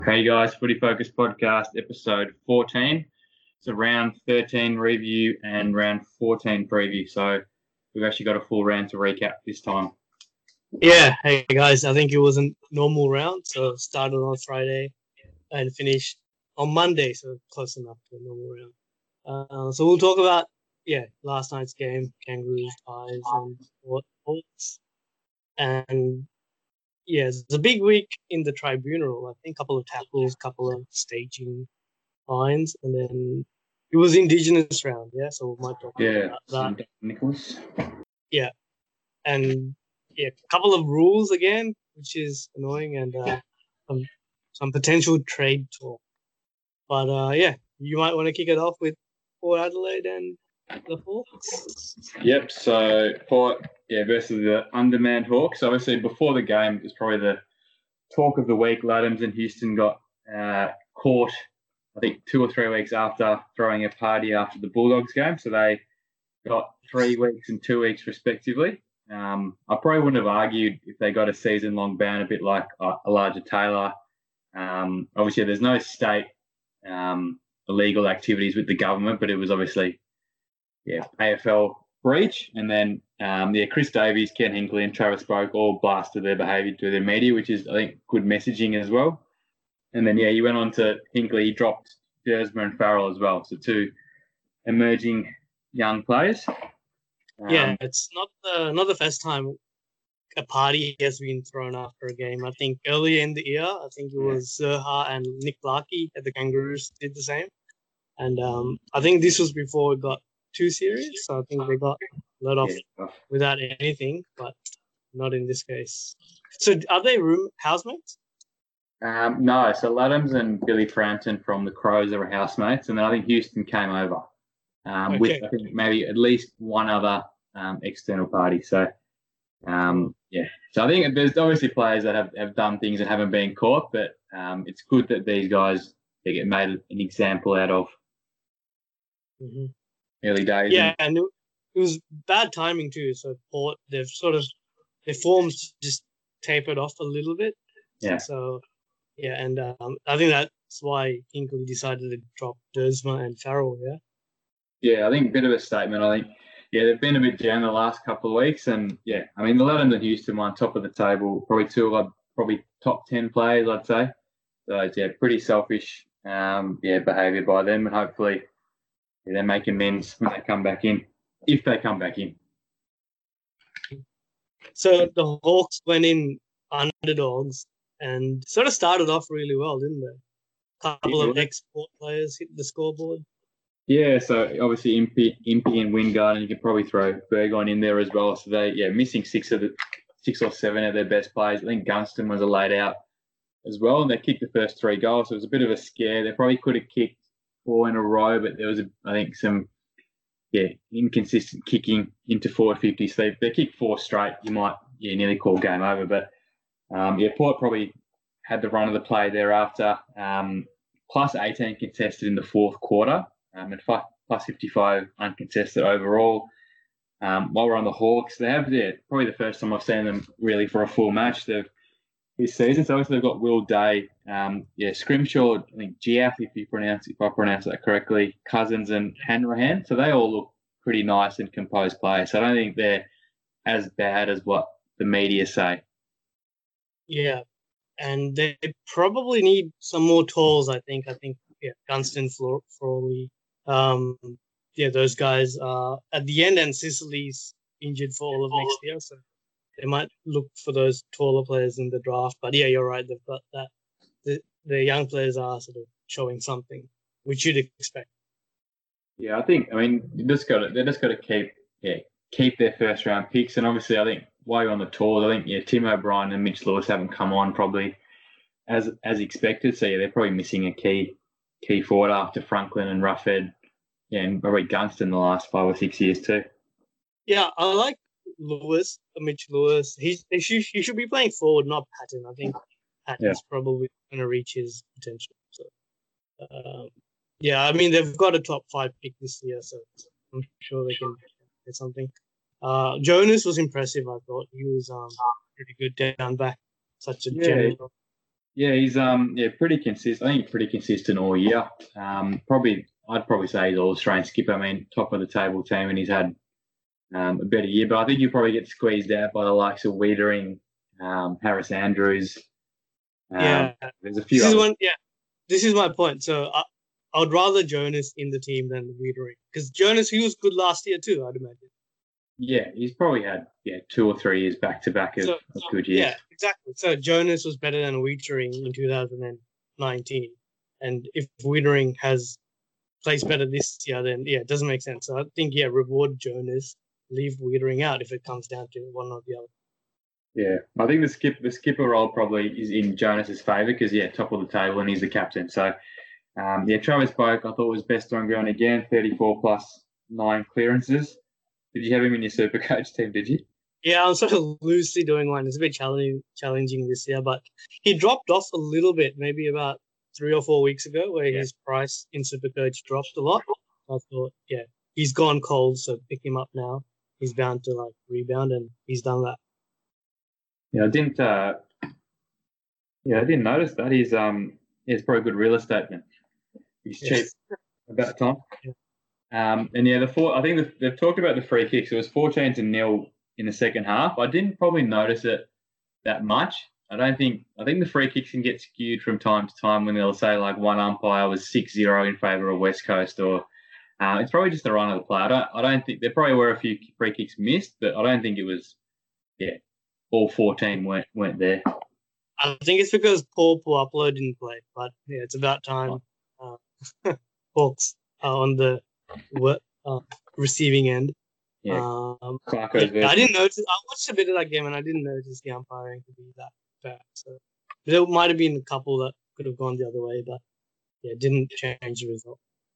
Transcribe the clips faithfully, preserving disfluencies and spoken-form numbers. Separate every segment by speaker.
Speaker 1: Hey guys, Footy Focus Podcast, episode fourteen. It's a round thirteen review and round fourteen preview. So we've actually got a full round to recap this time.
Speaker 2: Yeah, hey guys, I think it was a normal round. So started on Friday and finished on Monday, so close enough to a normal round. Uh, so we'll talk about, yeah, last night's game, Kangaroos, Pies, and what Hawks. And yeah, it's a big week in the tribunal. I think a couple of tackles, couple of staging fines, and then it was Indigenous round, yeah. So we might talk
Speaker 1: Yeah,
Speaker 2: about that.
Speaker 1: Nicholas.
Speaker 2: Yeah, and yeah, a couple of rules again, which is annoying, and uh, some some potential trade talk. But uh, yeah, you might want to kick it off with Port Adelaide and the Hawks.
Speaker 1: Yep. So Port, yeah, versus the undermanned Hawks. Obviously, before the game, it was probably the talk of the week. Laddams and Houston got uh, caught, I think, two or three weeks after throwing a party after the Bulldogs game. So they got three weeks and two weeks respectively. Um, I probably wouldn't have argued if they got a season-long ban, a bit like uh, Elijah Taylor. Um, obviously, there's no state um, illegal activities with the government, but it was obviously, yeah, A F L breach. And then, um, yeah, Chris Davies, Ken Hinkley, and Travis Boak all blasted their behaviour to their media, which is, I think, good messaging as well. And then, yeah, he went on to Hinkley, he dropped Dersma and Farrell as well. So two emerging young players.
Speaker 2: Um, yeah, it's not the not the first time a party has been thrown after a game. I think earlier in the year, I think it was Zerha and Nick Larkey at the Kangaroos did the same. And um, I think this was before it got too serious. So I think they got let off yeah. without anything, but not in this case. So are they room housemates?
Speaker 1: Um, no, so Laddams and Billy Frampton from the Crows are housemates, and then I think Houston came over um, okay. with I think maybe at least one other um, external party. So um, yeah, so I think there's obviously players that have, have done things and haven't been caught, but um, it's good that these guys they get made an example out of
Speaker 2: mm-hmm.
Speaker 1: early days.
Speaker 2: Yeah, and, and it, it was bad timing too. So Port, they've sort of their forms just tapered off a little bit.
Speaker 1: Yeah.
Speaker 2: So yeah, and um, I think that's why Hinkley decided to drop Dersma and Farrell. Yeah.
Speaker 1: Yeah, I think a bit of a statement. I think. Yeah, they've been a bit down the last couple of weeks, and yeah, I mean the Laddams and Houston one top of the table, probably two of probably top ten players, I'd say. So it's, yeah, pretty selfish, um, yeah, behaviour by them, and hopefully yeah, they make amends when they come back in, if they come back in.
Speaker 2: So the Hawks went in underdogs and sort of started off really well, didn't they? A couple yeah. of export players hit the scoreboard.
Speaker 1: Yeah, so obviously Impey, Impey and Wingard, and you could probably throw Burgoyne in there as well. So they, yeah, missing six of the six or seven of their best players. I think Gunston was a laid out as well, and they kicked the first three goals. So it was a bit of a scare. They probably could have kicked four in a row, but there was, a, I think, some yeah inconsistent kicking into forward fifty. So if they kicked four straight, you might yeah nearly call game over. But um, yeah, Port probably had the run of the play thereafter. Um, plus eighteen contested in the fourth quarter. Um, and plus fifty-five uncontested overall. Um, while we're on the Hawks, they have yeah, probably the first time I've seen them really for a full match they've, this season. So obviously they've got Will Day, um, yeah, Scrimshaw, I think Giaf, if you pronounce if I pronounce that correctly, Cousins and Hanrahan. So they all look pretty nice and composed players. So I don't think they're as bad as what the media say.
Speaker 2: Yeah, and they probably need some more tools. I think. I think yeah, Gunston, Frawley. Um, yeah, those guys are at the end, and Sicily's injured for all of next year, so they might look for those taller players in the draft. But yeah, you're right; they've got that. The, the young players are sort of showing something, which you'd expect.
Speaker 1: Yeah, I think. I mean, you just got to. They just got to keep, yeah, keep their first round picks, and obviously, I think while you're on the tour, I think yeah, Tim O'Brien and Mitch Lewis haven't come on probably as as expected. So yeah, they're probably missing a key. Key forward after Franklin and Ruffhead, yeah, and probably Gunston the last five or six years too.
Speaker 2: Yeah, I like Lewis, Mitch Lewis. He's he should, he should be playing forward, not Patton. I think Patton's yeah. probably going to reach his potential. So, um, yeah, I mean they've got a top five pick this year, so I'm sure they can get something. Uh, Jonas was impressive. I thought he was um, pretty good down back, such a
Speaker 1: yeah.
Speaker 2: general.
Speaker 1: Yeah, he's um yeah pretty consistent. I think pretty consistent all year. Um, probably I'd probably say he's all Australian skipper. I mean, top of the table team, and he's had um, a better year. But I think you probably get squeezed out by the likes of Wiedering, um, Harris Andrews. Um,
Speaker 2: Yeah,
Speaker 1: there's a
Speaker 2: this
Speaker 1: few
Speaker 2: is
Speaker 1: others.
Speaker 2: one. Yeah, this is my point. So I, I would rather Jonas in the team than Wiedering because Jonas he was good last year too. I'd imagine.
Speaker 1: Yeah, he's probably had yeah two or three years back to back of
Speaker 2: So
Speaker 1: of good years.
Speaker 2: yeah, exactly. So Jonas was better than Wiedering in two thousand nineteen, and if Wiedering has plays better this year, then yeah, it doesn't make sense. So I think yeah, reward Jonas, leave Wiedering out if it comes down to one or the other.
Speaker 1: Yeah, I think the skip the skipper role probably is in Jonas's favour because yeah, top of the table and he's the captain. So um, yeah, Travis Boak I thought was best on ground again, thirty-four plus nine clearances. Did you have him in your super coach team? Did you?
Speaker 2: Yeah, I'm sort of loosely doing one. It's a bit challenging, challenging this year, but he dropped off a little bit, maybe about three or four weeks ago, where
Speaker 1: Yeah.
Speaker 2: his price in Supercoach dropped a lot. I thought, yeah, he's gone cold, so pick him up now. He's bound to like rebound, and he's done that.
Speaker 1: Yeah, I didn't. Uh, yeah, I didn't notice that. He's um, he's probably good real estate man. He's cheap
Speaker 2: Yes.
Speaker 1: about time.
Speaker 2: Yeah.
Speaker 1: Um, and yeah, the four. I think the, they've talked about the free kicks. It was fourteen to nil in the second half. I didn't probably notice it that much. I don't think. I think the free kicks can get skewed from time to time when they'll say like one umpire was six zero in favour of West Coast, or uh, it's probably just the run of the play. I don't. I don't think there probably were a few free kicks missed, but I don't think it was. Yeah, all fourteen weren't weren't there.
Speaker 2: I think it's because Paul Puapolo didn't play, but yeah, it's about time uh, Hawks are on the uh, receiving end.
Speaker 1: Yeah,
Speaker 2: Um,
Speaker 1: Clarko's
Speaker 2: yeah, I
Speaker 1: version.
Speaker 2: didn't notice. I watched a bit of that game, and I didn't notice the umpiring to be that bad. So there might have been a couple that could have gone the other way, but yeah, didn't change the result.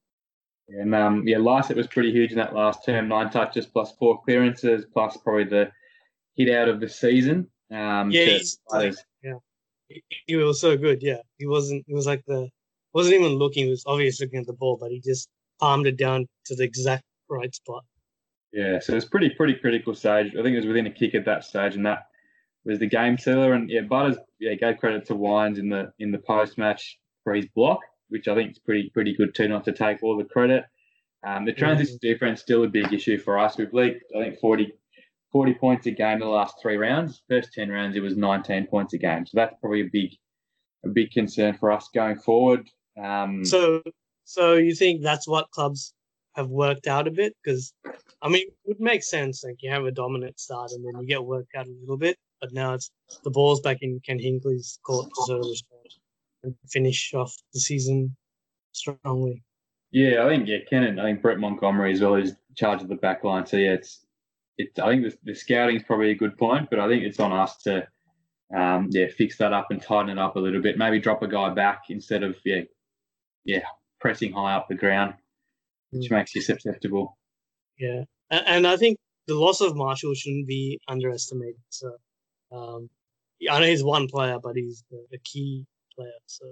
Speaker 1: And um, yeah, Lysett was pretty huge in that last term. Nine touches plus four clearances, plus probably the hit out of the season. Um,
Speaker 2: Yeah,
Speaker 1: to
Speaker 2: he's like,
Speaker 1: players.
Speaker 2: yeah, he, he was so good. Yeah, he wasn't. He was like the wasn't even looking. He was obviously looking at the ball, but he just palmed it down to the exact right spot.
Speaker 1: Yeah, so it's pretty pretty critical stage. I think it was within a kick at that stage, and that was the game sealer. And yeah, Butters yeah gave credit to Wines in the in the post match for his block, which I think is pretty pretty good too. Not to take all the credit. Um, the transition
Speaker 2: Mm-hmm.
Speaker 1: defense still a big issue for us. We've leaked I think forty, forty points a game in the last three rounds. First ten rounds it was nineteen points a game, so that's probably a big a big concern for us going forward. Um,
Speaker 2: So, so you think that's what clubs have worked out a bit? Because, I mean, it would make sense. Like you have a dominant start and then you get worked out a little bit. But now it's the ball's back in Ken Hinkley's court to sort of respond and finish off the season strongly.
Speaker 1: Yeah, I think yeah, Ken I think Brett Montgomery as well is in charge of the back line. So yeah, it's it's I think the, the scouting is probably a good point, but I think it's on us to um, yeah fix that up and tighten it up a little bit. Maybe drop a guy back instead of yeah yeah pressing high up the ground, which
Speaker 2: Mm.
Speaker 1: makes you susceptible.
Speaker 2: Yeah, and, and I think the loss of Marshall shouldn't be underestimated. So, um, I know he's one player, but he's the, the key player. So,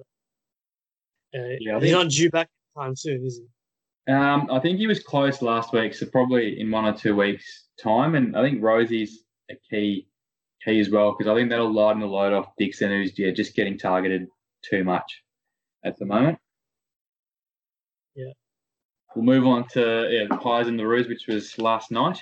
Speaker 2: uh,
Speaker 1: Yeah, I
Speaker 2: he's
Speaker 1: think
Speaker 2: not due back anytime soon, is he?
Speaker 1: um, I think he was close last week, so probably in one or two weeks' time. And I think Rosie's a key key as well because I think that'll lighten the load off Dixon, who's yeah just getting targeted too much at the moment.
Speaker 2: Yeah.
Speaker 1: We'll move on to yeah, the Pies and the Roos, which was last night.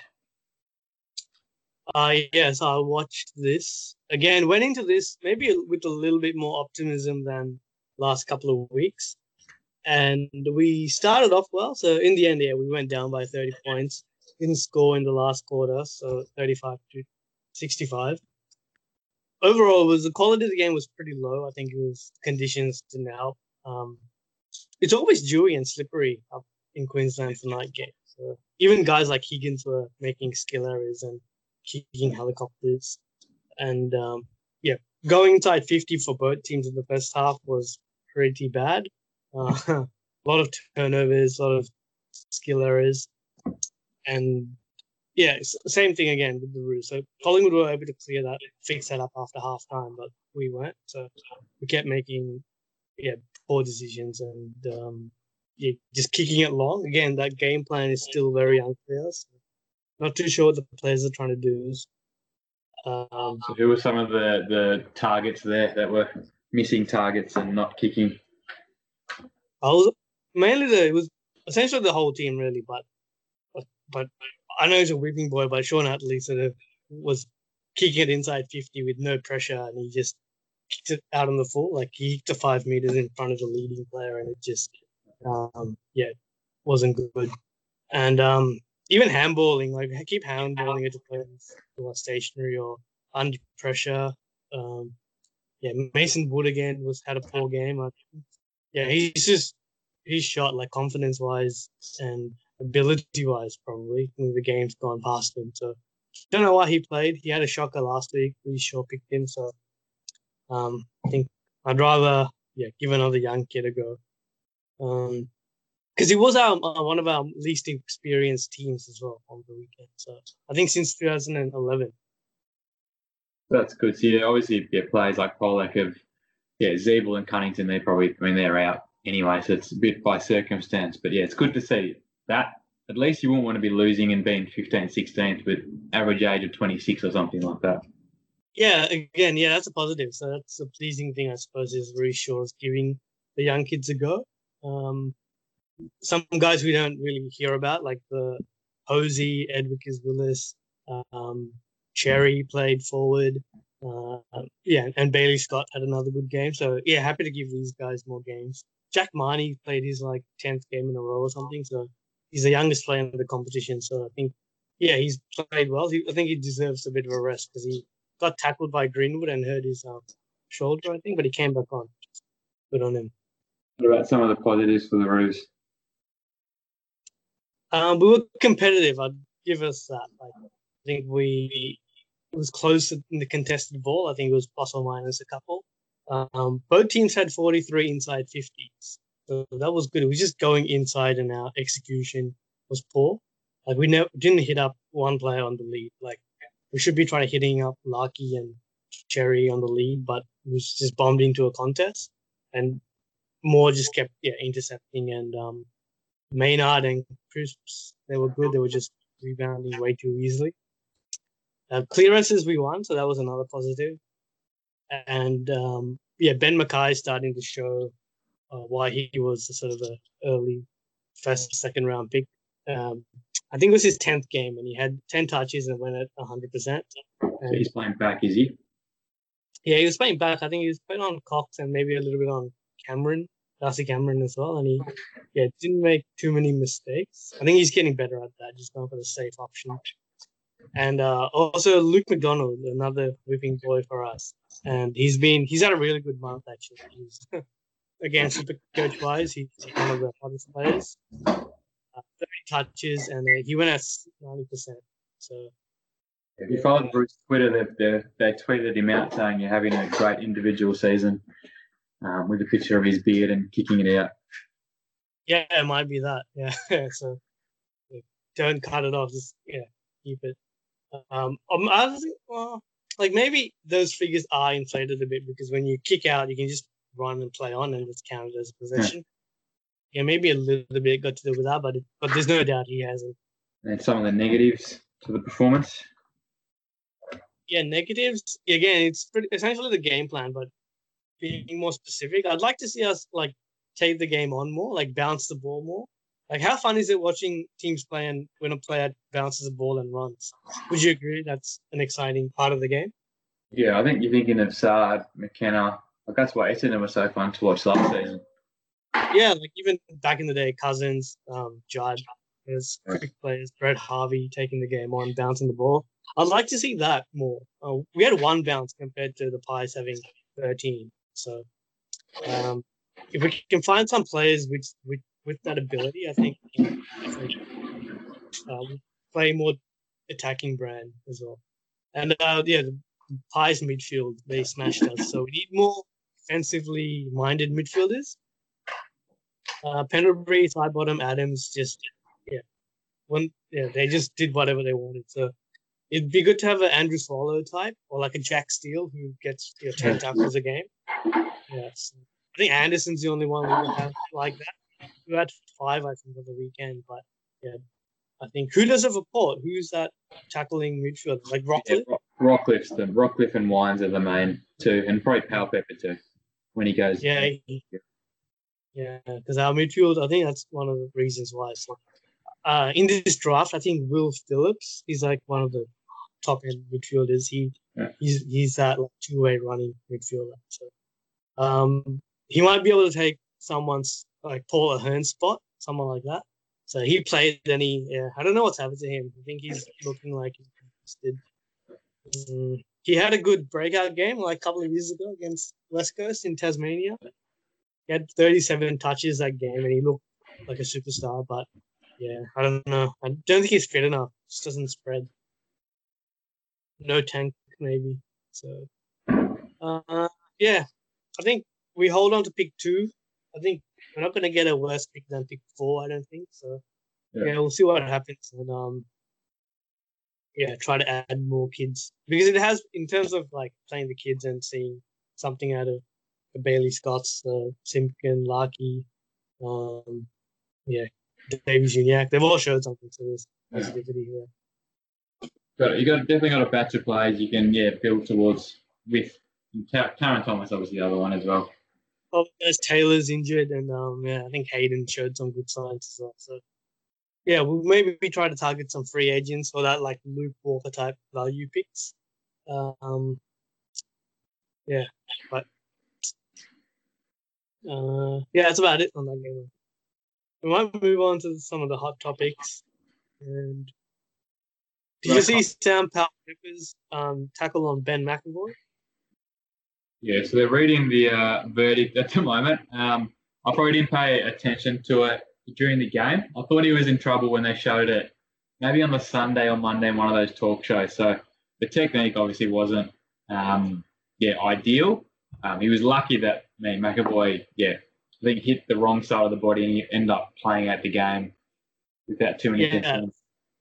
Speaker 2: Uh, yes, I watched this again. Went into this maybe with a little bit more optimism than last couple of weeks, and we started off well. So in the end, yeah, we went down by thirty points. Didn't score in the last quarter, so thirty-five to sixty-five. Overall, it was the quality of the game was pretty low. I think it was conditions didn't help. Um, it's always dewy and slippery up in Queensland for night games. So even guys like Higgins were making skill errors and kicking helicopters. And um, yeah, going inside fifty for both teams in the first half was pretty bad. Uh, a lot of turnovers, a lot of skill errors. And yeah, same thing again with the Roos. So Collingwood were able to clear that, fix that up after half time, but we weren't. So we kept making yeah poor decisions and um, yeah, just kicking it long. Again, that game plan is still very unclear. So not too sure what the players are trying to do. Um,
Speaker 1: So who were some of the, the targets there that were missing targets and not kicking?
Speaker 2: I was mainly the it was essentially the whole team really, but but, but I know he's a whipping boy, but Sean Utley sort of was kicking it inside fifty with no pressure, and he just kicked it out on the full. Like he kicked to five meters in front of the leading player, and it just um yeah wasn't good. And um even handballing, like I keep handballing it to players who are stationary or under pressure. Um yeah, Mason Wood again was had a poor game. I, yeah, he's just he's shot like confidence wise and ability wise probably. I think the game's gone past him. So don't know why he played. He had a shocker last week. We sure picked him. So um I think I'd rather yeah give another young kid a go. Um because he was our uh, one of our least experienced teams as well on the weekend. So I think since two thousand eleven.
Speaker 1: That's good. So yeah, obviously, yeah, players like Pollock have, yeah, Zeeble and Cunnington, they're probably, I mean, they're out anyway, so it's a bit by circumstance. But yeah, it's good to see that. At least you wouldn't want to be losing and being fifteenth, sixteenth with average age of twenty-six or something like that.
Speaker 2: Yeah, again, yeah, that's a positive. So that's a pleasing thing, I suppose, is Rhys Shaw's giving the young kids a go. Um, some guys we don't really hear about, like the Hosey, Edwicus Willis, um, Cherry played forward. Uh, yeah, and Bailey Scott had another good game. So, yeah, happy to give these guys more games. Jack Marnie played his, like, tenth game in a row or something. So, he's the youngest player in the competition. So, I think, yeah, he's played well. He, I think he deserves a bit of a rest because he got tackled by Greenwood and hurt his um, shoulder, I think, but he came back on. Good on him.
Speaker 1: What about some of the positives for the Roos?
Speaker 2: Um, we were competitive. I'd give us that. Like, I think we it was close in the contested ball. I think it was plus or minus a couple. Um, both teams had forty-three inside fifties, so that was good. It was just going inside, and our execution was poor. Like we never didn't hit up one player on the lead. Like we should be trying to hitting up Larky and Cherry on the lead, but it was just bombed into a contest, and Moore just kept yeah intercepting and um. Maynard and Crisps, they were good. They were just rebounding way too easily. Uh, clearances we won, so that was another positive. And um, yeah, Ben Mackay starting to show uh, why he was a sort of an early first, second round pick. Um, I think it was his tenth game, and he had ten touches and went at one hundred percent.
Speaker 1: So he's playing back, is he?
Speaker 2: Yeah, he was playing back. I think he was playing on Cox and maybe a little bit on Cameron. Darcy Cameron as well, and he yeah didn't make too many mistakes. I think he's getting better at that, just going for the safe option. And uh, also Luke McDonald, another whipping boy for us, and he's been he's had a really good month actually. He's, again, super coach wise, he's one of the hottest players. Uh, thirty touches, and uh, he went at ninety percent. So
Speaker 1: if you followed Bruce's Twitter, they they tweeted him out saying you're having a great individual season. Um, with a picture of his beard and kicking it out.
Speaker 2: Yeah, it might be that. Yeah, so don't cut it off. Just yeah, keep it. Um, um I think, well, like maybe those figures are inflated a bit because when you kick out, you can just run and play on, and it's counted as possession. Yeah, yeah maybe a little bit got to do with that, but it, but there's no doubt he has it.
Speaker 1: And some of the negatives to the performance.
Speaker 2: Yeah, negatives. Again, it's pretty, essentially the game plan, but. Being more specific, I'd like to see us like take the game on more, like bounce the ball more. Like, how fun is it watching teams playing when a player bounces the ball and runs? Would you agree that's an exciting part of the game?
Speaker 1: Yeah, I think you're thinking of Saad, McKenna. Like that's why Essendon was so fun to watch last season.
Speaker 2: Yeah, like even back in the day, Cousins, um, Judd, there's quick players, Brett Harvey taking the game on, bouncing the ball. I'd like to see that more. Uh, we had one bounce compared to the Pies having thirteen. So, um, if we can find some players with with, with that ability, I think uh, play more attacking brand as well. And uh, yeah, the Pies midfield they smashed us. So we need more defensively minded midfielders. Uh, Pendlebury, Sidebottom, Adams, just yeah, one yeah they just did whatever they wanted. So it'd be good to have an Andrew Swallow type or like a Jack Steele who gets you know, ten tackles a game. Yes, I think Anderson's the only one we would have like that. We had five, I think, on the weekend, but yeah, I think who does have a port? Who's that tackling midfield? Like Rockcliffe?
Speaker 1: Yeah, Rockcliffe's the Rockcliffe and Wines are the main two, and probably Powell Pepper too. when he goes.
Speaker 2: Yeah, yeah, because our midfield, I think that's one of the reasons why. So, uh, in this draft, I think Will Phillips is like one of the top end midfielders. He
Speaker 1: Yeah.
Speaker 2: he's he's that like two way running midfielder. So, um, he might be able to take someone's like Paul Ahern's spot, someone like that. So he played, and he yeah, I don't know what's happened to him. I think he's looking like he's did. Um, he had a good breakout game like a couple of years ago against West Coast in Tasmania. He had thirty-seven touches that game, and he looked like a superstar. But yeah, I don't know. I don't think he's fit enough. Just doesn't spread. No tank, maybe. So, uh, yeah, I think we hold on to pick two. I think we're not going to get a worse pick than pick four. I don't think so. Yeah,
Speaker 1: Yeah.
Speaker 2: we'll see what happens, and um, yeah, try to add more kids because it has in terms of like playing the kids and seeing something out of the Bailey Scotts, uh, Simpkin, Larky, um, yeah, Davies Uniacke. They've all showed something, so there's positivity here.
Speaker 1: Got it. You got definitely got a batch of players you can yeah build towards with. Karen Thomas, obviously, the other one as well.
Speaker 2: Oh, there's Taylor's injured, and um, yeah, I think Hayden showed some good signs as well. So, yeah, we'll maybe we try to target some free agents or that like Luke Walker type value picks. Um, yeah, but uh, yeah, that's about it on that game. We might move on to some of the hot topics. And did you see Sam Powell-Pepper's um, tackle on Ben McAvoy?
Speaker 1: Yeah, so they're reading the uh, verdict at the moment. Um, I probably didn't pay attention to it during the game. I thought he was in trouble when they showed it, maybe on the Sunday or Monday in one of those talk shows. So the technique obviously wasn't, um, yeah, ideal. Um, he was lucky that I mean, McAvoy, yeah, I think hit the wrong side of the body and he ended up playing out the game without too many
Speaker 2: Yeah,
Speaker 1: concerns.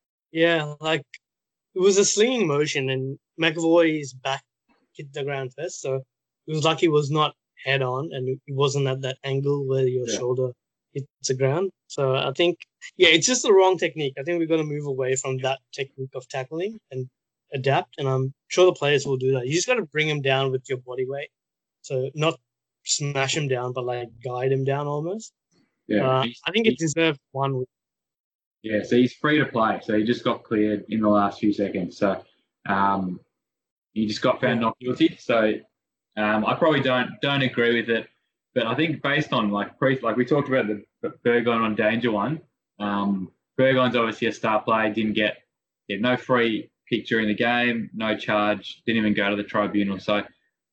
Speaker 2: yeah, like it was a slinging motion, and McAvoy's back hit the ground first, so it was lucky it was not head on, and it wasn't at that angle where your
Speaker 1: Yeah.
Speaker 2: shoulder hits the ground. So I think, yeah, it's just the wrong technique. I think we've got to move away from that technique of tackling and adapt, and I'm sure the players will do that. You just got to bring him down with your body weight, so not smash him down, but like guide him down almost.
Speaker 1: Yeah,
Speaker 2: Uh,
Speaker 1: he's-
Speaker 2: I think it deserved one week.
Speaker 1: Yeah, so he's free to play. So he just got cleared in the last few seconds. So um, he just got found
Speaker 2: Yeah.
Speaker 1: not guilty. So um, I probably don't don't agree with it. But I think based on like pre, like we talked about the Burgoyne on danger one. Um, Burgoyne's obviously a star player. Didn't get yeah, no free kick during the game, no charge. Didn't even go to the tribunal. So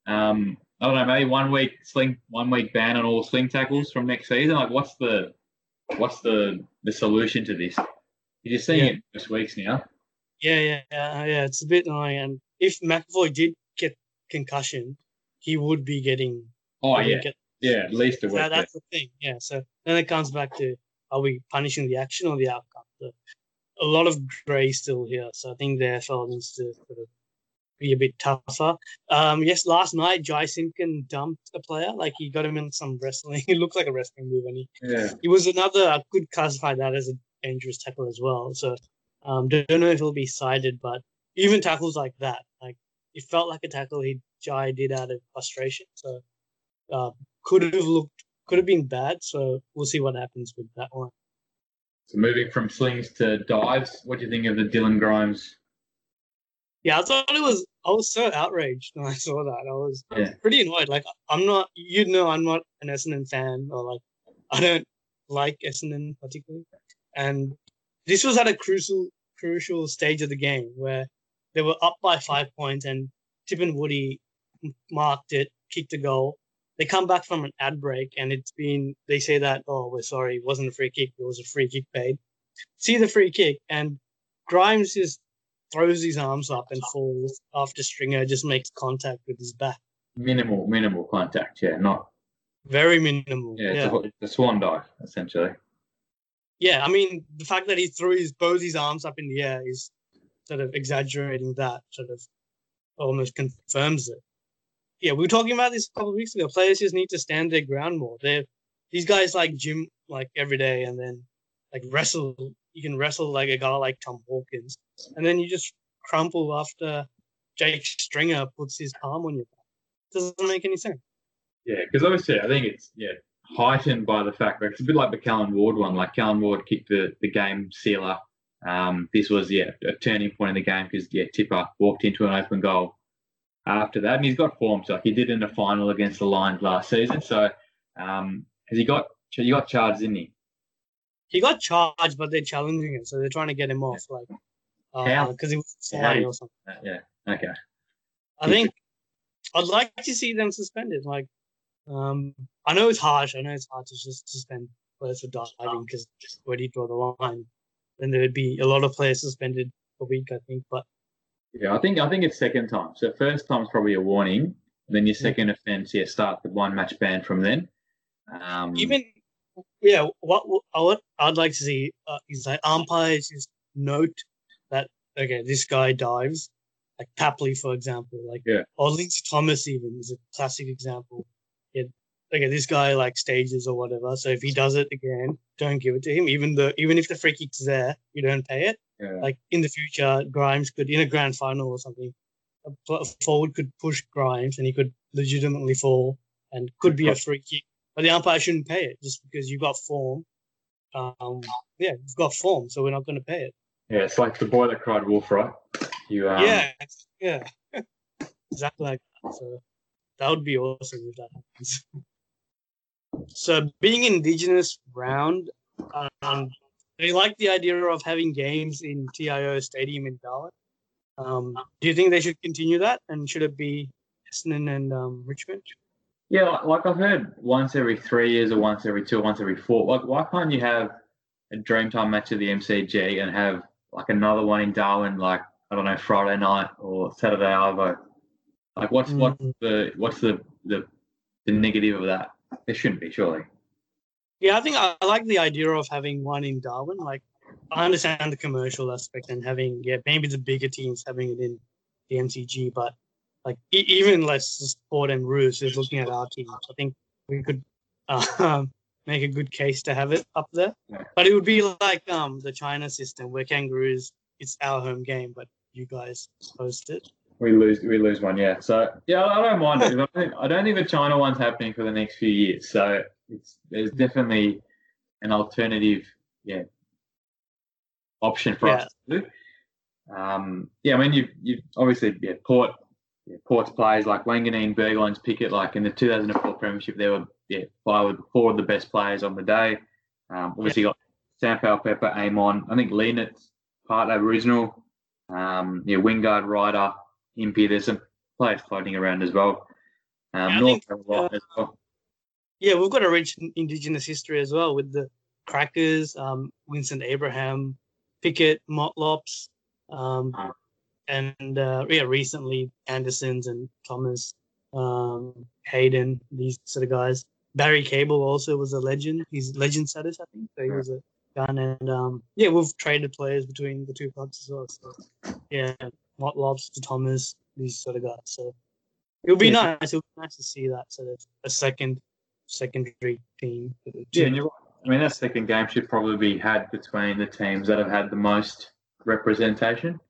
Speaker 1: um, I don't know. Maybe one week sling, one week ban on all sling tackles from next season. Like, what's the what's the the solution to this? You're just seeing
Speaker 2: Yeah.
Speaker 1: it most weeks now.
Speaker 2: Yeah, yeah, yeah, yeah. It's a bit annoying. And if McAvoy did get concussion, he would be getting.
Speaker 1: Oh
Speaker 2: he would
Speaker 1: yeah,
Speaker 2: get-
Speaker 1: yeah, at least a
Speaker 2: So
Speaker 1: week.
Speaker 2: that's the thing. Yeah. So then it comes back to: are we punishing the action or the outcome? So a lot of grey still here. So I think the N F L needs to sort of be a bit tougher. Um, yes, last night Jai Simpkin dumped a player. Like he got him in some wrestling. It looks like a wrestling move, and he
Speaker 1: Yeah,
Speaker 2: It was another, I could classify that as a dangerous tackle as well. So um, don't know if it'll be cited, but even tackles like that, like it felt like a tackle he Jai did out of frustration. So uh, could have looked, could have been bad. So we'll see what happens with that one.
Speaker 1: so moving from slings to dives, what do you think of the Dylan Grimes?
Speaker 2: Yeah, I thought it was, I was so outraged when I saw that. I was
Speaker 1: Yeah.
Speaker 2: pretty annoyed. Like I'm not, you know, I'm not an Essendon fan, or like I don't like Essendon particularly. And this was at a crucial crucial stage of the game where they were up by five points and Tip and Woody marked it, kicked a goal. They come back from an ad break and it's been, they say that, oh, we're sorry, it wasn't a free kick, it was a free kick paid. See the free kick, and Grimes just throws his arms up and falls after Stringer just makes contact with his back.
Speaker 1: Minimal, minimal contact. Yeah, not.
Speaker 2: Very minimal.
Speaker 1: Yeah,
Speaker 2: Yeah.
Speaker 1: it's, A, it's a swan dive essentially.
Speaker 2: Yeah, I mean, the fact that he threw his both his arms up in the air is sort of exaggerating that, sort of almost confirms it. Yeah, we were talking about this a couple of weeks ago. Players just need to stand their ground more. They're these guys like gym like every day, and then like wrestle. You can wrestle like a guy like Tom Hawkins, and then you just crumple after Jake Stringer puts his palm on your back. Doesn't make any sense.
Speaker 1: Yeah, because obviously I think it's yeah heightened by the fact that it's a bit like the Callan Ward one. Like Callan Ward kicked the, the game sealer. Um, this was yeah a turning point in the game because yeah Tipper walked into an open goal after that, and he's got form. So like he did in the final against the Lions last season. So um, has he got he got charged, didn't he?
Speaker 2: He got charged, but they're challenging it, so they're trying to get him off, like
Speaker 1: How?
Speaker 2: because uh, he was
Speaker 1: How
Speaker 2: flying
Speaker 1: do you-
Speaker 2: or something.
Speaker 1: Yeah. Okay.
Speaker 2: I think I'd like to see them suspended. Like, um, I know it's harsh. I know it's hard to just suspend players for diving because where do you draw the line? Then there would be a lot of players suspended a week, I think. But
Speaker 1: Yeah, I think I think it's second time. So first time's probably a warning. Then your second offence, yeah, start the one match ban from then. Um,
Speaker 2: even yeah, what I would I'd like to see uh, is like umpires just note that okay, this guy dives, like Tapley, for example, like
Speaker 1: Yeah.
Speaker 2: or Lindsay Thomas even is a classic example. Yeah, okay, this guy like stages or whatever. So if he does it again, don't give it to him. Even though even if the free kick's there, you don't pay it.
Speaker 1: yeah.
Speaker 2: Like in the future, Grimes could in a grand final or something, a pl- forward could push Grimes and he could legitimately fall and could be a free kick. But the umpire shouldn't pay it just because you got form. Um, yeah, you've got form, so we're not going to pay it.
Speaker 1: Yeah, it's like the boy that cried wolf, right? You um,
Speaker 2: yeah, yeah, exactly like that. So that would be awesome if that happens. So being Indigenous round, um, they like the idea of having games in T I O Stadium in Darwin. Um, do you think they should continue that, and should it be Essendon and um, Richmond?
Speaker 1: Yeah, like, like I've heard once every three years or once every two, or once every four. Like, why can't you have a Dreamtime match of the M C G and have like another one in Darwin, like I don't know, Friday night or Saturday Arvo? Like, what's
Speaker 2: Mm.
Speaker 1: what's the what's the, the the negative of that? There shouldn't be, surely.
Speaker 2: Yeah, I think I, I like the idea of having one in Darwin. Like, I understand the commercial aspect and having, yeah, maybe the bigger teams having it in the M C G, but like e- even less Sport and Roos is looking at our teams. I think we could uh, make a good case to have it up there.
Speaker 1: Yeah.
Speaker 2: But it would be like um the China system where Kangaroos, it's our home game, but you guys host it.
Speaker 1: We lose, we lose one, yeah. So yeah, I don't mind it. I don't, think, I don't think the China one's happening for the next few years. So it's there's definitely an alternative, yeah, option for
Speaker 2: Yeah.
Speaker 1: us to do. Um, yeah, I mean, you you obviously yeah, Port, yeah, Port's players like Wanganeen, Burgoyne's, Pickett, like in the two thousand four Premiership, they were yeah five, four of the best players on the day. Um, obviously got Sam Pepper, Amon. I think Leonard's part Aboriginal. Um, yeah, Wingard, Ryder, Impey. There's some players floating around as well. Um,
Speaker 2: Yeah, I
Speaker 1: North
Speaker 2: think,
Speaker 1: Carolina as well.
Speaker 2: Yeah, we've got a rich Indigenous history as well with the Crackers, um, Winston Abraham, Pickett, Motlops, um, and uh, yeah, recently Andersons and Thomas, um, Hayden, these sort of guys. Barry Cable also was a legend. He's legend status, I think. So he was a gun, and um, yeah, we've traded players between the two clubs as well. So yeah, Motlops to Thomas, these sort of guys. So it would be
Speaker 1: Yeah.
Speaker 2: nice. It would be nice to see that sort of a second secondary team. For the
Speaker 1: Yeah,
Speaker 2: two.
Speaker 1: and you're right. I mean, that second game should probably be had between the teams that have had the most representation.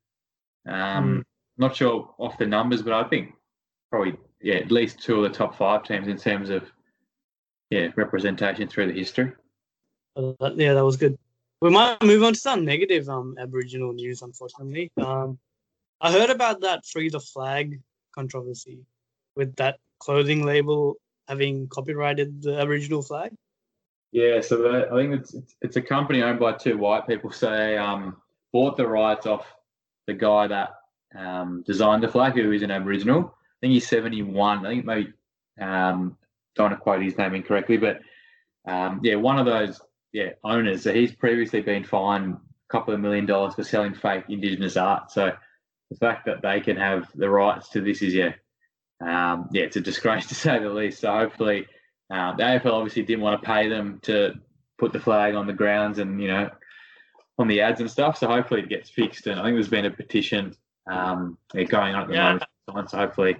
Speaker 1: Um,
Speaker 2: Mm.
Speaker 1: Not sure off the numbers, but I think probably yeah, at least two of the top five teams in terms of yeah representation through the history.
Speaker 2: Uh, that- yeah, that was good. We might move on to some negative um Aboriginal news, unfortunately. Um, I heard about that free the flag controversy with that clothing label having copyrighted the Aboriginal flag.
Speaker 1: Yeah, so the, I think it's, it's it's a company owned by two white people. So they um, bought the rights off the guy that um, designed the flag, who is an Aboriginal. I think he's seventy-one. I think maybe um, don't want to quote his name incorrectly, but um, yeah, one of those yeah owners. So he's previously been fined a couple of million dollars for selling fake Indigenous art. So the fact that they can have the rights to this is yeah, um, yeah, it's a disgrace to say the least. So hopefully. Um, the A F L obviously didn't want to pay them to put the flag on the grounds and, you know, on the ads and stuff. So hopefully it gets fixed. And I think there's been a petition um, yeah, going on at the
Speaker 2: Yeah.
Speaker 1: moment. So hopefully.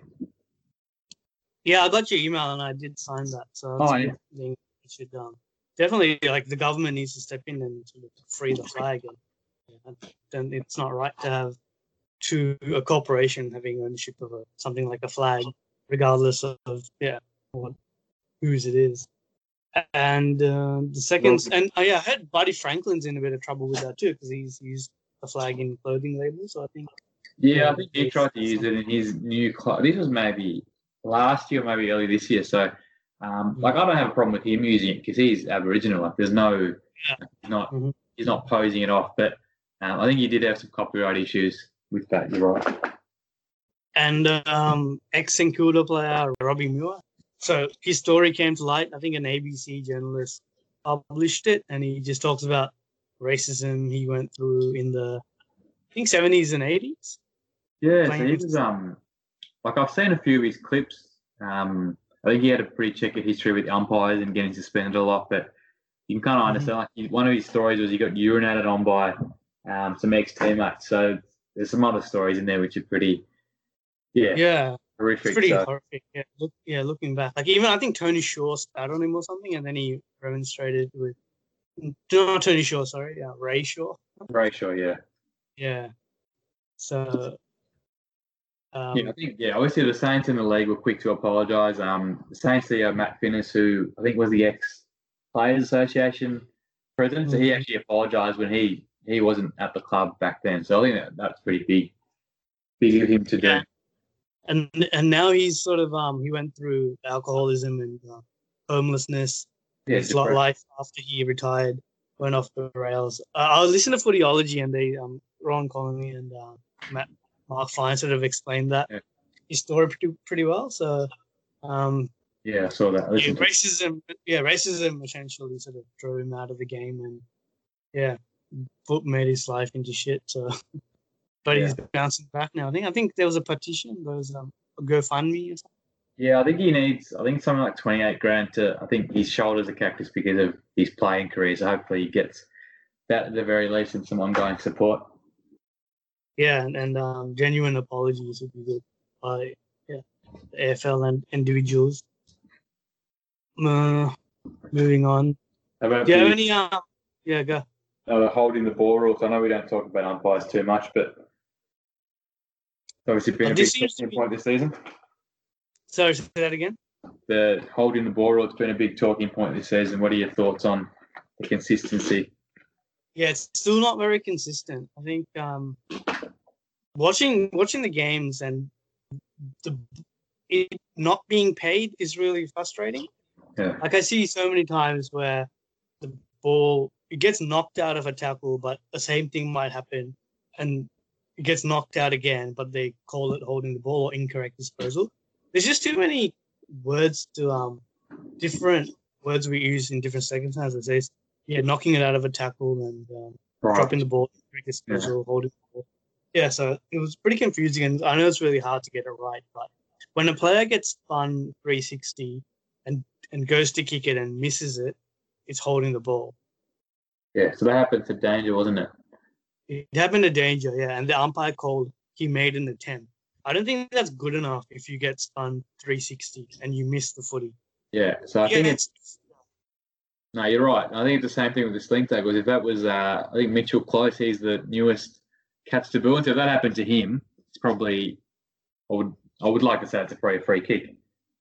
Speaker 2: Yeah, I got your email and I did sign that. So that's
Speaker 1: Oh,
Speaker 2: a
Speaker 1: yeah.
Speaker 2: good thing. It should um, definitely like the government needs to step in and sort of free the flag. And yeah, then it's not right to have to a corporation having ownership of a, something like a flag, regardless of yeah what whose it is. And uh, the second, and oh, yeah, I heard Buddy Franklin's in a bit of trouble with that too because he's used a flag in clothing labels. So I think.
Speaker 1: Yeah, I think he tried to use it in his new club. This was maybe last year, maybe early this year. So, um, like, I don't have a problem with him using it because he's Aboriginal. Like, there's no,
Speaker 2: Yeah.
Speaker 1: he's not,
Speaker 2: Mhm.
Speaker 1: he's not posing it off. But um, I think he did have some copyright issues with that. You're right.
Speaker 2: And um, ex-St Kilda player Robbie Muir. So his story came to light. I think an A B C journalist published it, and he just talks about racism he went through in the, I think, seventies and eighties.
Speaker 1: Yeah, so
Speaker 2: Playing
Speaker 1: he
Speaker 2: with-
Speaker 1: was um, like I've seen a few of his clips. Um, I think he had a pretty checkered history with umpires and getting suspended a lot. But you can kind of
Speaker 2: Mhm.
Speaker 1: understand. Like he, one of his stories was he got urinated on by um, some ex-teammates. So there's some other stories in there which are pretty, yeah,
Speaker 2: Yeah,
Speaker 1: horrific.
Speaker 2: it's pretty
Speaker 1: so.
Speaker 2: horrific. Yeah, look, yeah, looking back, like even I think Tony Shaw spat on him or something, and then he remonstrated with, not Tony Shaw, sorry, yeah, Ray Shaw.
Speaker 1: Very sure, yeah.
Speaker 2: Yeah. So. Um,
Speaker 1: Yeah, I think, yeah, obviously the Saints in the league were quick to apologise. Um, the Saints C E O, Matt Finnis, who I think was the ex-Players Association president, so he
Speaker 2: Mhm.
Speaker 1: actually apologised when he, he wasn't at the club back then. So I think that, that's pretty big, big of him to
Speaker 2: Yeah.
Speaker 1: do.
Speaker 2: and and now he's sort of um he went through alcoholism and uh, homelessness.
Speaker 1: Yeah,
Speaker 2: His lot life after he retired went off the rails. Uh, I was listening to Footyology and they um Ron Connolly and uh, Matt Mark Fine sort of explained that
Speaker 1: Yeah.
Speaker 2: his story pretty pretty well. So um
Speaker 1: yeah, I saw that.
Speaker 2: yeah,
Speaker 1: Listen to-
Speaker 2: racism yeah racism essentially sort of drove him out of the game and yeah foot made his life into shit. So but
Speaker 1: Yeah.
Speaker 2: he's bouncing back now. I think I think there was a petition. There was um, a GoFundMe or something.
Speaker 1: Yeah, I think he needs, I think something like twenty-eight grand to, I think his shoulders are cactus because of his playing career. So hopefully he gets that at the very least and some ongoing support.
Speaker 2: Yeah, and, and um, genuine apologies would be good by yeah, the A F L and individuals. Uh, moving on.
Speaker 1: How about
Speaker 2: Do you have
Speaker 1: the,
Speaker 2: any? Uh, yeah, go.
Speaker 1: uh, holding the ball rules? I know we don't talk about umpires too much, but obviously been
Speaker 2: Uh,
Speaker 1: a big
Speaker 2: this seems to
Speaker 1: talking
Speaker 2: be-
Speaker 1: point this season.
Speaker 2: Sorry, say that again.
Speaker 1: The holding the ball rule, it's been a big talking point this season. What are your thoughts on the consistency?
Speaker 2: Yeah, it's still not very consistent. I think um, watching watching the games and the it not being paid is really frustrating.
Speaker 1: Yeah.
Speaker 2: Like I see so many times where the ball it gets knocked out of a tackle, but the same thing might happen, and it gets knocked out again, but they call it holding the ball or incorrect disposal. There's just too many words to um different words we use in different circumstances. It says yeah, knocking it out of a tackle and um,
Speaker 1: Right.
Speaker 2: dropping the ball, incorrect disposal, holding the ball. Yeah, so it was pretty confusing, and I know it's really hard to get it right, but when a player gets spun three sixty and and goes to kick it and misses it, it's holding the ball.
Speaker 1: Yeah, so that happened to Danger, wasn't it?
Speaker 2: It happened to Danger, yeah, and the umpire called he made an attempt. I don't think that's good enough if you get spun three sixty and you miss the footy.
Speaker 1: Yeah, so I
Speaker 2: Yeah,
Speaker 1: think it's, no, you're right. I think it's the same thing with the sling tackles. If that was, uh, I think Mitchell Close, he's the newest Cats to Bruins. If that happened to him, it's probably, I would, I would like to say it's a probably a free kick.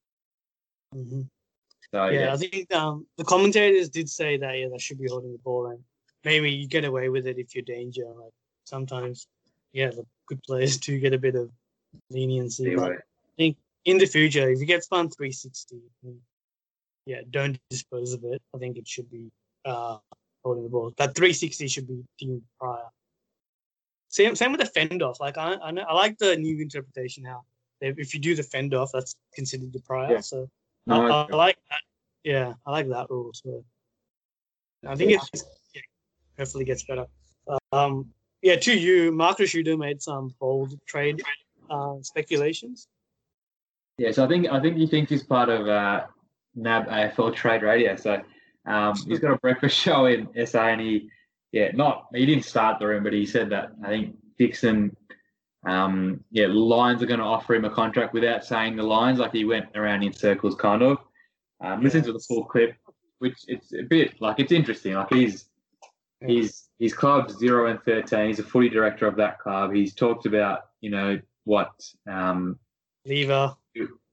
Speaker 2: hmm
Speaker 1: So
Speaker 2: yeah,
Speaker 1: yeah,
Speaker 2: I think um, the commentators did say that yeah, they should be holding the ball, and maybe you get away with it if you're Danger. Like sometimes, yeah, the good players do get a bit of leniency. But
Speaker 1: anyway,
Speaker 2: I think in the future, if you get spun three sixty, then, yeah, don't dispose of it. I think it should be uh, holding the ball. That three sixty should be deemed prior. Same, same with the fend off. Like I, I, know, I like the new interpretation how if if you do the fend off, that's considered the prior.
Speaker 1: Yeah.
Speaker 2: So
Speaker 1: No,
Speaker 2: I,
Speaker 1: I-
Speaker 2: I like that. Yeah, I like that rule. So I think it yeah, hopefully gets better. Um, yeah, to you, Marcus Schuder made some bold trade uh, speculations.
Speaker 1: yeah. So I think I think he thinks he's part of uh, N A B A F L Trade Radio. So um, he's got a breakfast show in S A, and he, yeah, not he didn't start the room, but he said that I think Dixon. Um, yeah, the Lions are going to offer him a contract without saying the Lions. Like he went around in circles, kind of. Um, listen to the full clip, which it's a bit like it's interesting. Like he's
Speaker 2: Yeah.
Speaker 1: he's his club's zero and thirteen. He's a footy director of that club. He's talked about you know what um,
Speaker 2: Lever.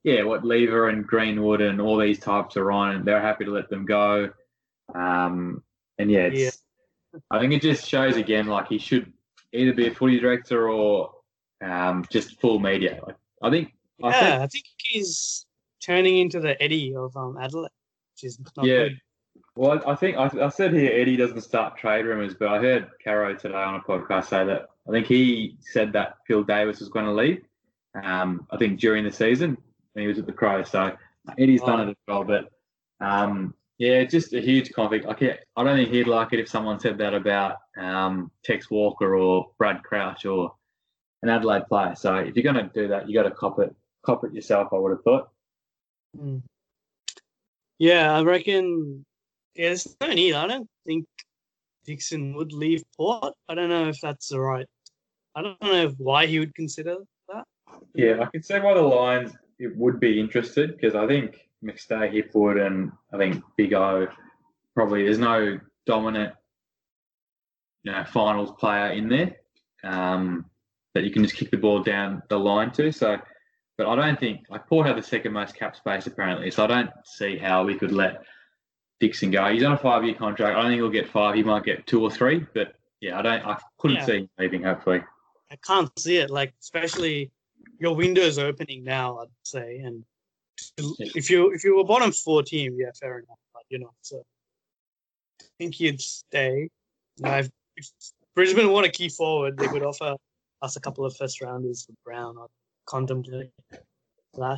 Speaker 1: yeah, what Lever and Greenwood and all these types are on, and they're happy to let them go. Um, and yeah, it's.
Speaker 2: Yeah.
Speaker 1: I think it just shows again, like he should either be a footy director or um, just full media. Like, I think. I
Speaker 2: Yeah,
Speaker 1: said,
Speaker 2: I think he's turning into the Eddie of um, Adelaide, which is not
Speaker 1: yeah.
Speaker 2: good.
Speaker 1: Well, I think I, I said here Eddie doesn't start trade rumors, but I heard Caro today on a podcast say that I think he said that Phil Davis was going to leave. Um, I think during the season when he was at the Crows. So Eddie's done
Speaker 2: Oh,
Speaker 1: it as well, but um, yeah, it's just a huge conflict. Like, yeah, I don't think he'd like it if someone said that about um, Tex Walker or Brad Crouch or an Adelaide player. So if you're going to do that, you got to cop it, cop it yourself. I would have thought.
Speaker 2: mm. Yeah, I reckon. Yeah, there's no need. I don't think Dixon would leave Port. I don't know if that's the right. I don't know why he would consider that.
Speaker 1: Yeah, I can see why the Lions it would be interested because I think McStay, Hipwood, and I think Big O probably there's no dominant, you know, finals player in there um, that you can just kick the ball down the line to. So, but I don't think like Port had the second most cap space apparently, so I don't see how we could let Dixon go. He's on a five-year contract. I don't think he'll get five. He might get two or three, but yeah, I don't. I couldn't
Speaker 2: Yeah.
Speaker 1: see him leaving. Hopefully,
Speaker 2: I can't see it. Like, especially your window's opening now, I'd say. And if you if you were bottom four team, yeah, fair enough. But you know, so I think he'd stay. Now, if, if Brisbane want a key forward, they could offer us a couple of first rounders for Brown. I'd contemplate that.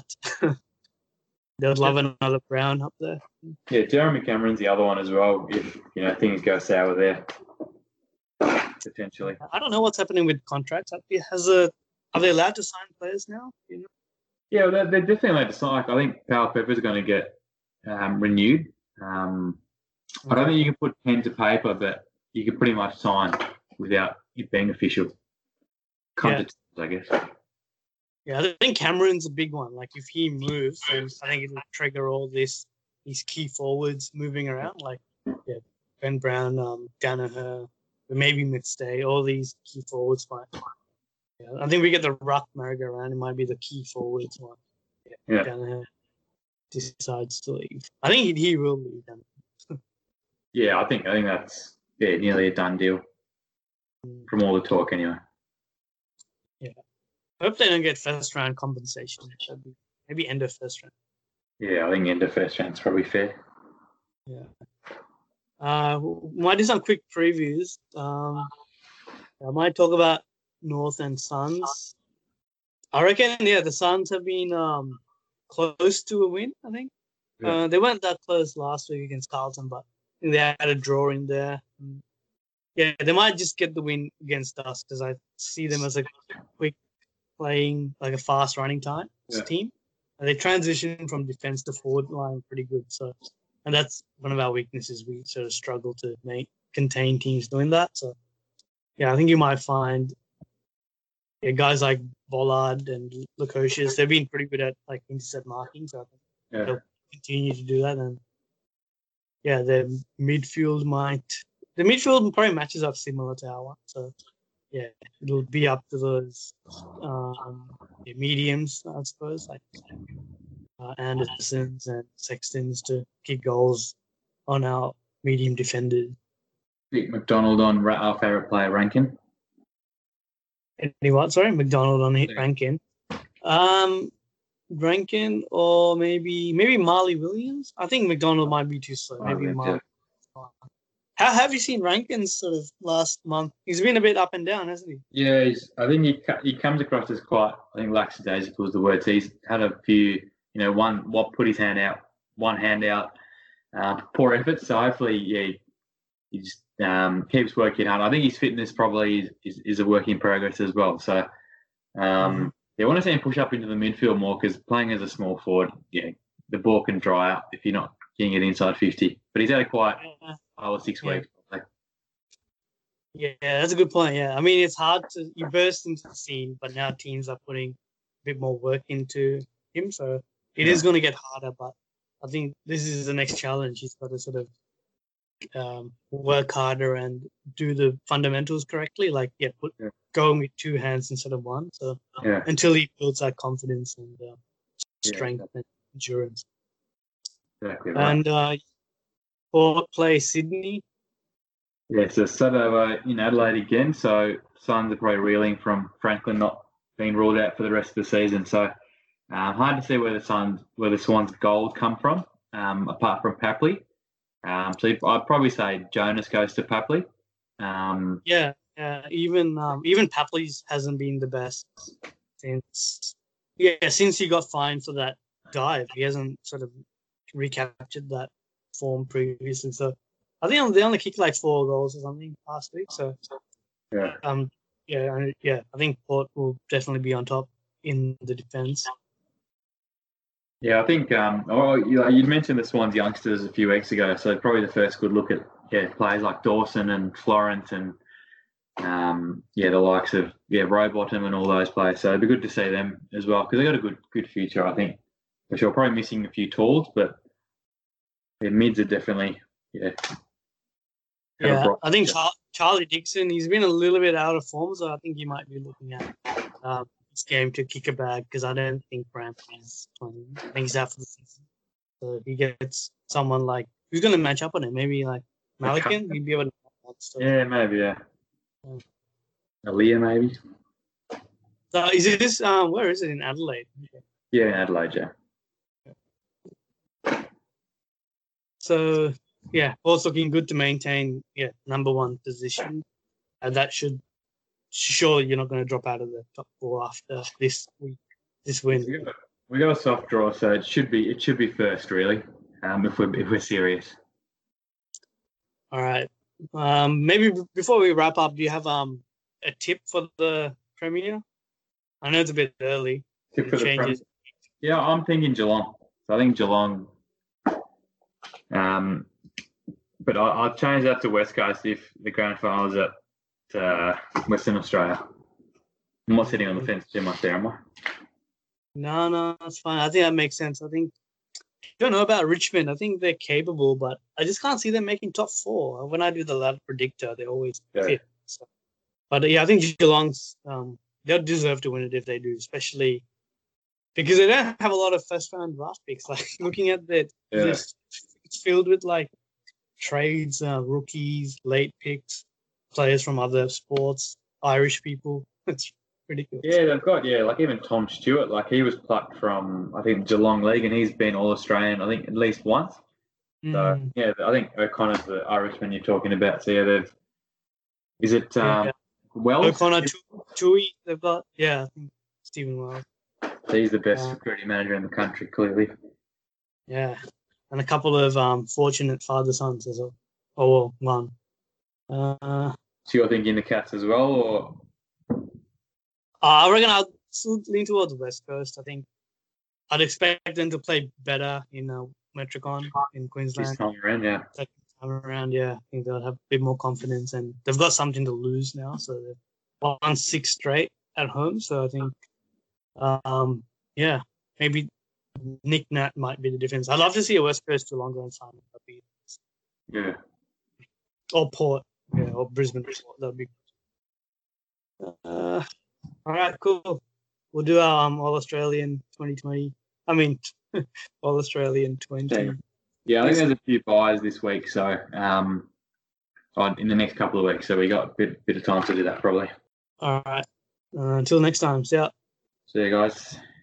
Speaker 2: They'd love another Brown up there.
Speaker 1: yeah, Jeremy Cameron's the other one as well. If you know things go sour there, potentially.
Speaker 2: I don't know what's happening with contracts. Has a are they allowed to sign players now? You know?
Speaker 1: Yeah, well, they're, they're definitely allowed to sign. Like, I think Powell Pepper's going to get um, renewed. Um, I don't think you can put pen to paper, but you can pretty much sign without it being official. Come
Speaker 2: Yeah.
Speaker 1: to terms, I guess.
Speaker 2: Yeah, I think Cameron's a big one. Like if he moves, then I think it'll trigger all this these key forwards moving around. Like yeah, Ben Brown, um, Danaher, maybe McStay, all these key forwards might. Yeah, I think we get the ruck merry-go-round. It might be the key forwards one. Yeah,
Speaker 1: Yeah.
Speaker 2: Danaher decides to leave. I think he, he will leave. Then.
Speaker 1: Yeah, I think I think that's yeah nearly a done deal from all the talk anyway.
Speaker 2: Yeah, I hope they don't get first round compensation. That'd be, maybe end of first round.
Speaker 1: Yeah, I think end of first round's probably fair.
Speaker 2: Yeah. Uh, we might do some quick previews. Um, I might talk about North and Suns. I reckon, yeah, the Suns have been um, close to a win, I think.
Speaker 1: Yeah.
Speaker 2: Uh, they weren't that close last week against Carlton, but I think they had a draw in there. Yeah, they might just get the win against us because I see them as a quick playing, like a fast running time
Speaker 1: Yeah.
Speaker 2: team. And they transition from defense to forward line pretty good. So, and that's one of our weaknesses. We sort of struggle to make contain teams doing that. So, yeah, I think you might find yeah, guys like Bollard and Lukosius, they've been pretty good at like intercept marking. So I think
Speaker 1: Yeah.
Speaker 2: they'll continue to do that. And yeah, the midfield might the midfield probably matches up similar to our one. So yeah, it'll be up to those um, yeah, mediums, I suppose, like uh, Andersons and Sextons to kick goals on our medium defenders.
Speaker 1: Vic McDonald on ra- our favourite player Rankin.
Speaker 2: Anyone? Sorry, McDonald on hit
Speaker 1: Yeah.
Speaker 2: Rankin. Um, Rankin or maybe maybe Marley Williams. I think McDonald might be too slow. Maybe
Speaker 1: Williams,
Speaker 2: Marley. How have you seen Rankin's sort of last month? He's been a bit up and down, hasn't he?
Speaker 1: Yeah, he's, I think he ca- he comes across as quite, I think lackadaisical is the word. So he's had a few, you know, one what put his hand out, one hand out, uh, poor efforts. So hopefully, yeah, he just um, keeps working hard. I think his fitness probably is, is, is a work in progress as well. So um,
Speaker 2: Mhm.
Speaker 1: yeah, I want to see him push up into the midfield more because playing as a small forward, yeah, the ball can dry up if you're not getting it inside fifty. But he's had a quite
Speaker 2: Yeah.
Speaker 1: five or six
Speaker 2: Yeah.
Speaker 1: weeks. Like,
Speaker 2: Yeah, that's a good point. Yeah, I mean, it's hard to you burst into the scene, but now teams are putting a bit more work into him, so it is
Speaker 1: Yeah.
Speaker 2: going to get harder. But I think this is the next challenge. He's got to sort of um, work harder and do the fundamentals correctly. Like, yeah, put
Speaker 1: Yeah.
Speaker 2: going with two hands instead of one. So
Speaker 1: yeah.
Speaker 2: until he builds that confidence and uh, strength
Speaker 1: exactly.
Speaker 2: and endurance.
Speaker 1: Exactly right.
Speaker 2: And uh, Port play Sydney.
Speaker 1: Yeah, so Saturday in Adelaide again. So Suns are probably reeling from Franklin not being ruled out for the rest of the season. So um, hard to see where the Suns, where the Swans' gold come from, um, apart from Papley. Um, so I'd probably say Jonas goes to Papley. Um,
Speaker 2: Yeah, yeah. Even um, even Papley's hasn't been the best since yeah since he got fined for that dive. He hasn't sort of recaptured that form previously. So I think they only kicked like four goals or something last week. So
Speaker 1: yeah.
Speaker 2: um yeah I- yeah I think Port will definitely be on top in the defense.
Speaker 1: Yeah, I think um, oh, you know, you'd mentioned the Swans youngsters a few weeks ago, so probably the first good look at yeah players like Dawson and Florence and um, yeah the likes of yeah Rowbottom and all those players. So it'd be good to see them as well because they got a good good future, I think, for sure. Probably missing a few talls, but yeah, mids are definitely yeah. have a
Speaker 2: Yeah,
Speaker 1: bright
Speaker 2: I think
Speaker 1: future.
Speaker 2: Char- Charlie Dixon, he's been a little bit out of form, so I think you might be looking at um, this game to kick a bag because I don't think Brampton is playing. I think he's out for the season. So if he gets someone like who's going to match up on him, maybe like Malikan, he'd be able to. So,
Speaker 1: Yeah, maybe yeah.
Speaker 2: Yeah.
Speaker 1: Aaliyah, maybe.
Speaker 2: so is it this? Um, where is it in Adelaide?
Speaker 1: Yeah, in Adelaide, yeah.
Speaker 2: So yeah, also looking good to maintain yeah number one position, and that should sure you're not going to drop out of the top four after this week, this win.
Speaker 1: We got, we got a soft draw, so it should be it should be first really. Um, if we're if we're serious.
Speaker 2: All right. Um, maybe b- before we wrap up, do you have um a tip for the Premier? I know it's a bit early.
Speaker 1: Tip
Speaker 2: It
Speaker 1: for the Prem.
Speaker 2: changes.
Speaker 1: Yeah, I'm thinking Geelong. So I think Geelong. Um, but I, I'll change that to West Coast if the grand final is at uh, Western Australia. I'm not sitting on the fence too much there, am I?
Speaker 2: No, no, that's fine. I think that makes sense. I think I don't know about Richmond. I think they're capable, but I just can't see them making top four. When I do the ladder predictor, they always
Speaker 1: Yeah.
Speaker 2: fit. So. But yeah, I think Geelong's um they'll deserve to win it if they do, especially because they don't have a lot of first round draft picks. Like looking at that,
Speaker 1: Yeah.
Speaker 2: this it's filled with like trades, uh, rookies, late picks, players from other sports, Irish people. It's ridiculous.
Speaker 1: Yeah, they've got yeah, like even Tom Stewart, like he was plucked from I think Geelong League, and he's been All Australian I think at least once. So
Speaker 2: Mm,
Speaker 1: yeah, I think O'Connor's the Irishman you're talking about. So yeah, they've is it um,
Speaker 2: yeah,
Speaker 1: Wells?
Speaker 2: O'Connor, Chewy, they've got yeah, I think Stephen Wells.
Speaker 1: He's the best
Speaker 2: Uh,
Speaker 1: security manager in the country, clearly.
Speaker 2: Yeah, and a couple of um fortunate father sons as well. Oh well, one. Uh,
Speaker 1: So you're thinking the Cats as well, or
Speaker 2: I reckon I'd still lean towards West Coast. I think I'd expect them to play better in uh, Metricon in
Speaker 1: this
Speaker 2: Queensland.
Speaker 1: time around? Yeah,
Speaker 2: Second time around, yeah, I think they'll have a bit more confidence and they've got something to lose now. So they've won six straight at home. So I think, um, yeah, maybe Nick Nat might be the difference. I'd love to see a West Coast Geelong grand final. That'd be,
Speaker 1: yeah.
Speaker 2: or Port, yeah, or Brisbane. Port, that'd be. Uh, all right, cool. We'll do our um, All Australian twenty twenty. I mean, All Australian twenty.
Speaker 1: Yeah. Yeah, I think there's a few buys this week, so um, on in the next couple of weeks. So we got a bit bit of time to do that probably.
Speaker 2: All right. Uh, until next time. See ya.
Speaker 1: See you guys.